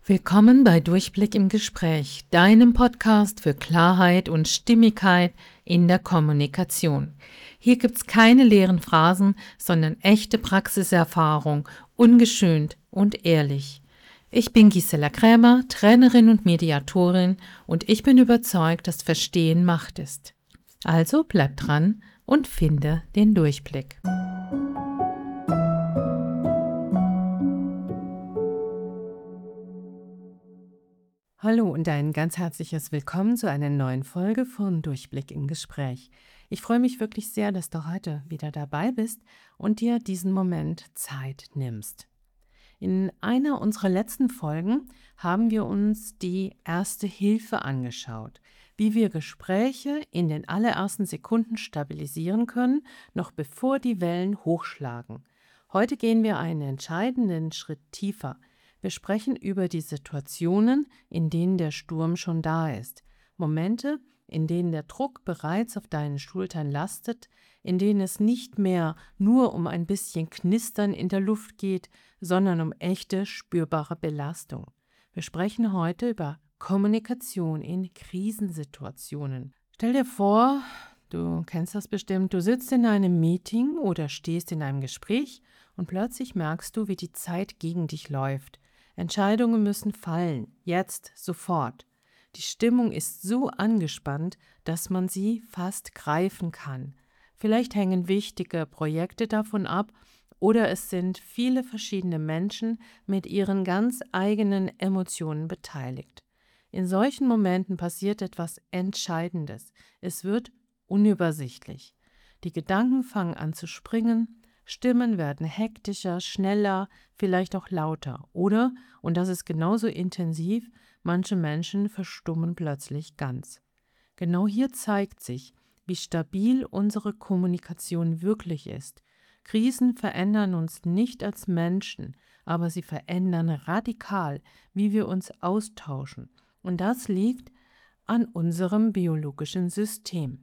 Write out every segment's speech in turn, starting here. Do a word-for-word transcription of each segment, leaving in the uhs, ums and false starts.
Willkommen bei Durchblick im Gespräch, deinem Podcast für Klarheit und Stimmigkeit in der Kommunikation. Hier gibt's keine leeren Phrasen, sondern echte Praxiserfahrung, ungeschönt und ehrlich. Ich bin Gisela Krämer, Trainerin und Mediatorin, und ich bin überzeugt, dass Verstehen Macht ist. Also bleib dran und finde den Durchblick. Hallo und ein ganz herzliches Willkommen zu einer neuen Folge von Durchblick im Gespräch. Ich freue mich wirklich sehr, dass du heute wieder dabei bist und dir diesen Moment Zeit nimmst. In einer unserer letzten Folgen haben wir uns die Erste Hilfe angeschaut, wie wir Gespräche in den allerersten Sekunden stabilisieren können, noch bevor die Wellen hochschlagen. Heute gehen wir einen entscheidenden Schritt tiefer. Wir sprechen über die Situationen, in denen der Sturm schon da ist. Momente, in denen der Druck bereits auf deinen Schultern lastet, in denen es nicht mehr nur um ein bisschen Knistern in der Luft geht, sondern um echte, spürbare Belastung. Wir sprechen heute über Kommunikation in Krisensituationen. Stell dir vor, du kennst das bestimmt, du sitzt in einem Meeting oder stehst in einem Gespräch und plötzlich merkst du, wie die Zeit gegen dich läuft. Entscheidungen müssen fallen, jetzt, sofort. Die Stimmung ist so angespannt, dass man sie fast greifen kann. Vielleicht hängen wichtige Projekte davon ab oder es sind viele verschiedene Menschen mit ihren ganz eigenen Emotionen beteiligt. In solchen Momenten passiert etwas Entscheidendes. Es wird unübersichtlich. Die Gedanken fangen an zu springen, Stimmen werden hektischer, schneller, vielleicht auch lauter. Oder, und das ist genauso intensiv, manche Menschen verstummen plötzlich ganz. Genau hier zeigt sich, wie stabil unsere Kommunikation wirklich ist. Krisen verändern uns nicht als Menschen, aber sie verändern radikal, wie wir uns austauschen. Und das liegt an unserem biologischen System.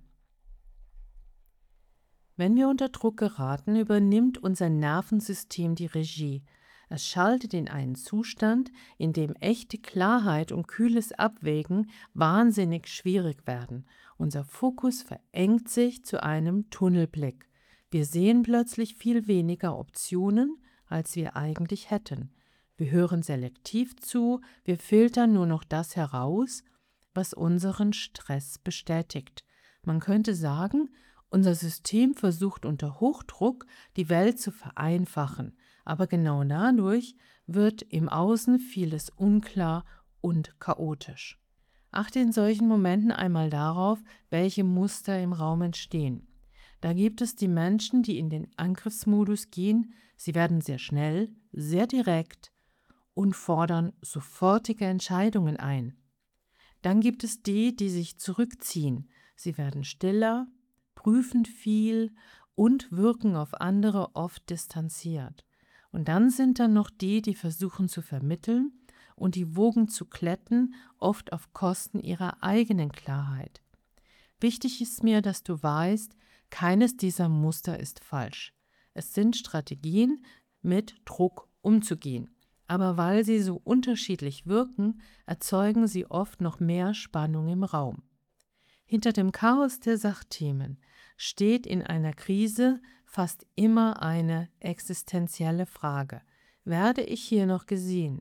Wenn wir unter Druck geraten, übernimmt unser Nervensystem die Regie. Es schaltet in einen Zustand, in dem echte Klarheit und kühles Abwägen wahnsinnig schwierig werden. Unser Fokus verengt sich zu einem Tunnelblick. Wir sehen plötzlich viel weniger Optionen, als wir eigentlich hätten. Wir hören selektiv zu, wir filtern nur noch das heraus, was unseren Stress bestätigt. Man könnte sagen, unser System versucht unter Hochdruck, die Welt zu vereinfachen, aber genau dadurch wird im Außen vieles unklar und chaotisch. Achte in solchen Momenten einmal darauf, welche Muster im Raum entstehen. Da gibt es die Menschen, die in den Angriffsmodus gehen, sie werden sehr schnell, sehr direkt und fordern sofortige Entscheidungen ein. Dann gibt es die, die sich zurückziehen, sie werden stiller, prüfen viel und wirken auf andere oft distanziert. Und dann sind da noch die, die versuchen zu vermitteln und die Wogen zu glätten, oft auf Kosten ihrer eigenen Klarheit. Wichtig ist mir, dass du weißt, keines dieser Muster ist falsch. Es sind Strategien, mit Druck umzugehen. Aber weil sie so unterschiedlich wirken, erzeugen sie oft noch mehr Spannung im Raum. Hinter dem Chaos der Sachthemen steht in einer Krise fast immer eine existenzielle Frage. Werde ich hier noch gesehen?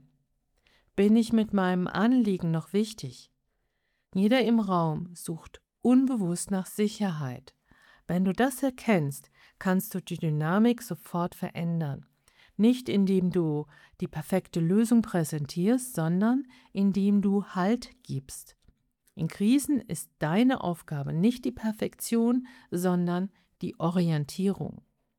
Bin ich mit meinem Anliegen noch wichtig? Jeder im Raum sucht unbewusst nach Sicherheit. Wenn du das erkennst, kannst du die Dynamik sofort verändern. Nicht indem du die perfekte Lösung präsentierst, sondern indem du Halt gibst. In Krisen ist deine Aufgabe nicht die Perfektion, sondern die Orientierung.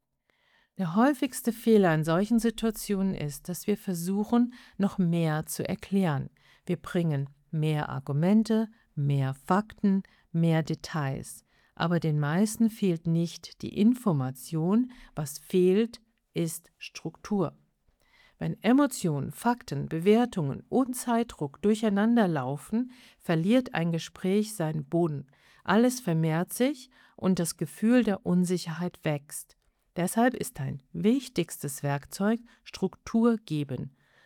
Der häufigste Fehler in solchen Situationen ist, dass wir versuchen, noch mehr zu erklären. Wir bringen mehr Argumente, mehr Fakten, mehr Details. Aber den meisten fehlt nicht die Information, was fehlt, ist Struktur. Wenn Emotionen, Fakten, Bewertungen und Zeitdruck durcheinander laufen, verliert ein Gespräch seinen Boden. Alles vermehrt sich und das Gefühl der Unsicherheit wächst. Deshalb ist dein wichtigstes Werkzeug Struktur geben.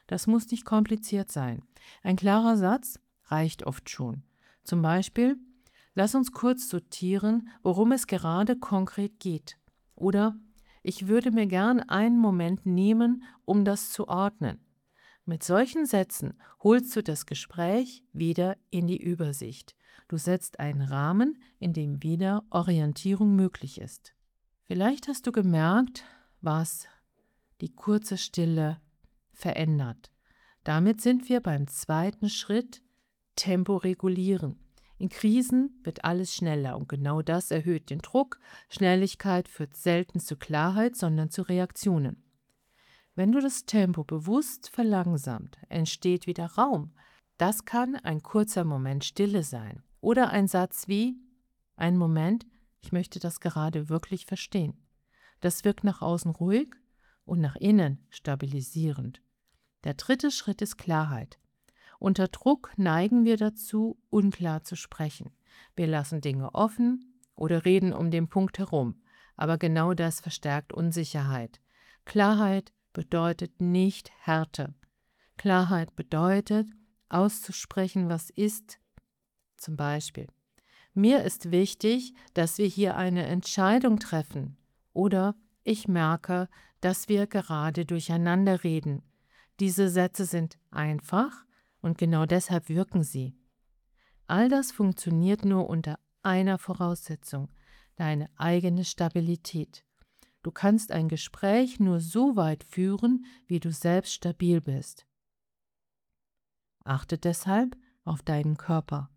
Das muss nicht kompliziert sein. Ein klarer Satz reicht oft schon. Zum Beispiel: Lass uns kurz sortieren, worum es gerade konkret geht. Oder: Ich würde mir gern einen Moment nehmen, um das zu ordnen. Mit solchen Sätzen holst du das Gespräch wieder in die Übersicht. Du setzt einen Rahmen, in dem wieder Orientierung möglich ist. Vielleicht hast du gemerkt, was die kurze Stille verändert. Damit sind wir beim zweiten Schritt: Tempo regulieren. In Krisen wird alles schneller und genau das erhöht den Druck. Schnelligkeit führt selten zu Klarheit, sondern zu Reaktionen. Wenn du das Tempo bewusst verlangsamt, entsteht wieder Raum. Das kann ein kurzer Moment Stille sein oder ein Satz wie: Ein Moment, ich möchte das gerade wirklich verstehen. Das wirkt nach außen ruhig und nach innen stabilisierend. Der dritte Schritt ist Klarheit. Unter Druck neigen wir dazu, unklar zu sprechen. Wir lassen Dinge offen oder reden um den Punkt herum. Aber genau das verstärkt Unsicherheit. Klarheit bedeutet nicht Härte. Klarheit bedeutet, auszusprechen, was ist. Zum Beispiel: Mir ist wichtig, dass wir hier eine Entscheidung treffen. Oder: Ich merke, dass wir gerade durcheinander reden. Diese Sätze sind einfach und genau deshalb wirken sie. All das funktioniert nur unter einer Voraussetzung: deine eigene Stabilität. Du kannst ein Gespräch nur so weit führen, wie du selbst stabil bist. Achte deshalb auf deinen Körper.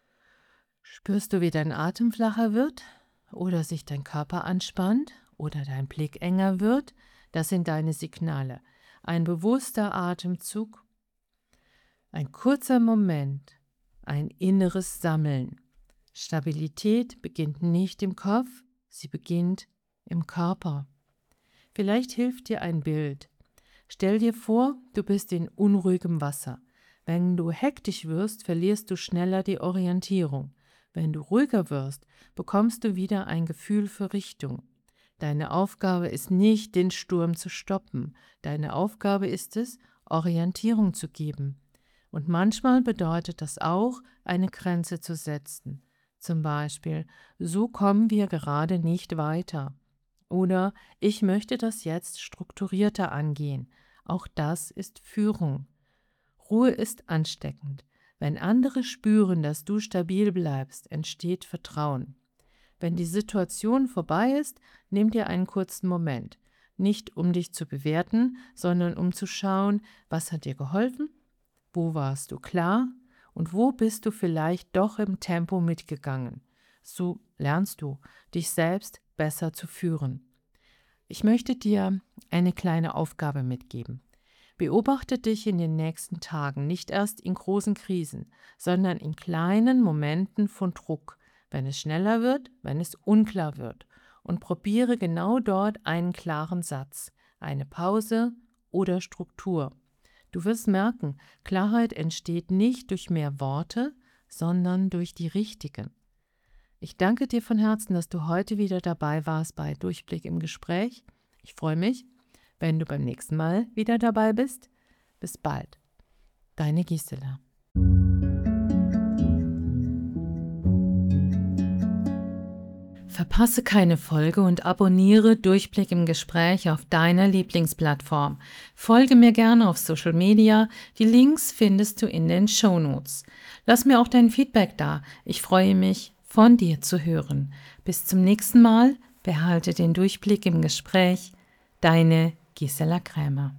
Spürst du, wie dein Atem flacher wird oder sich dein Körper anspannt oder dein Blick enger wird? Das sind deine Signale. Ein bewusster Atemzug, ein kurzer Moment, ein inneres Sammeln. Stabilität beginnt nicht im Kopf, sie beginnt im Körper. Vielleicht hilft dir ein Bild. Stell dir vor, du bist in unruhigem Wasser. Wenn du hektisch wirst, verlierst du schneller die Orientierung. Wenn du ruhiger wirst, bekommst du wieder ein Gefühl für Richtung. Deine Aufgabe ist nicht, den Sturm zu stoppen. Deine Aufgabe ist es, Orientierung zu geben. Und manchmal bedeutet das auch, eine Grenze zu setzen. Zum Beispiel: So kommen wir gerade nicht weiter. Oder: Ich möchte das jetzt strukturierter angehen. Auch das ist Führung. Ruhe ist ansteckend. Wenn andere spüren, dass du stabil bleibst, entsteht Vertrauen. Wenn die Situation vorbei ist, nimm dir einen kurzen Moment. Nicht um dich zu bewerten, sondern um zu schauen, was hat dir geholfen, wo warst du klar und wo bist du vielleicht doch im Tempo mitgegangen. So lernst du, dich selbst besser zu führen. Ich möchte dir eine kleine Aufgabe mitgeben. Beobachte dich in den nächsten Tagen nicht erst in großen Krisen, sondern in kleinen Momenten von Druck, wenn es schneller wird, wenn es unklar wird, und probiere genau dort einen klaren Satz, eine Pause oder Struktur. Du wirst merken, Klarheit entsteht nicht durch mehr Worte, sondern durch die richtigen. Ich danke dir von Herzen, dass du heute wieder dabei warst bei Durchblick im Gespräch. Ich freue mich, wenn du beim nächsten Mal wieder dabei bist. Bis bald. Deine Gisela. Verpasse keine Folge und abonniere Durchblick im Gespräch auf deiner Lieblingsplattform. Folge mir gerne auf Social Media. Die Links findest du in den Shownotes. Lass mir auch dein Feedback da. Ich freue mich, von dir zu hören. Bis zum nächsten Mal. Behalte den Durchblick im Gespräch. Deine Gisela Krämer.